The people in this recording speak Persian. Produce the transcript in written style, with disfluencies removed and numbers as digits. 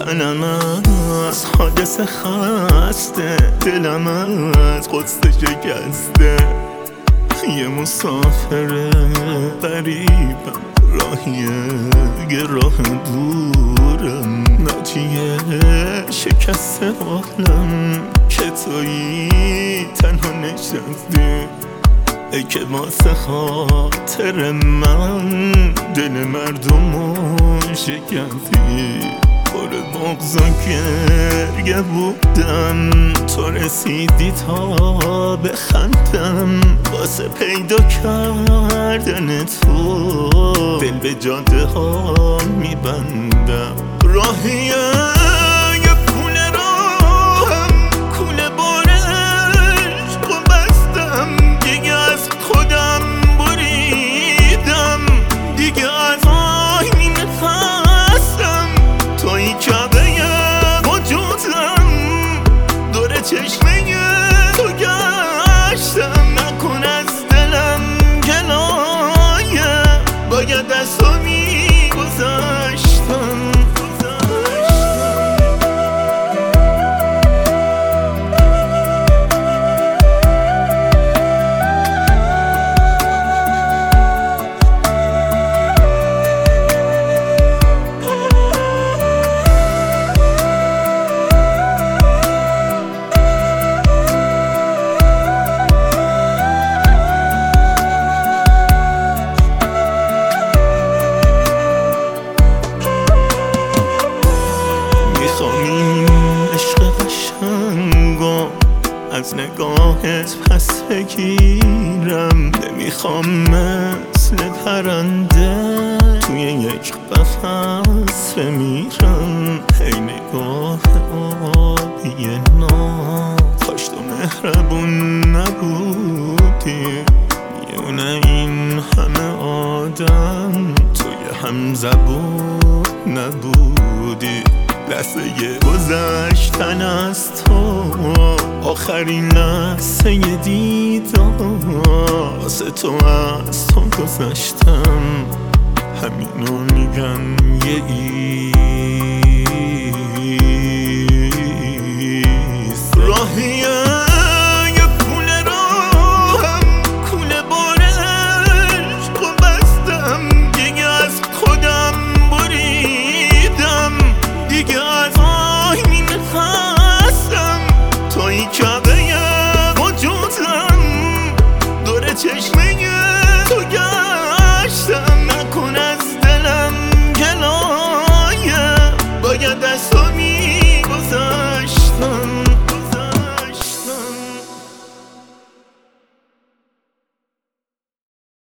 تنم از حادثه خسته، دلم از قدس شکسته. یه مسافر غریبم، راهیه راه دورم، ناجیه شکست حالم که تویی تنها نشستی. ای که واسه خاطر من دل مردمو شکستی. پر بغض و گریه بودم، تو رسیدی تا بخندم. واسه پیدا کردن تو دل به جاده ها میبندم. راهیه یه کوله راهم، کوله بارش رو بستم. دیگه از خودم بریدم، دیگه از آینی نخواستم. توی کعبه وجودم، دور چشمه تو گشتم. نکن از دلم گلایه، باید از تو میگذشتم. میخوام این عشق قشنگو از نگاهت پس بگیرم. نمیخوام مثل پرنده توی یک قفس بمیرم. ای نگاه آبی ناز، کاش تو مهربون نبودی. میونه این همه آدم توی هم زبون نبودی. لحظه گذشتن از تو آخرین لحظه دیدار. واسه تو از تو گذشتم، همینو میگم یه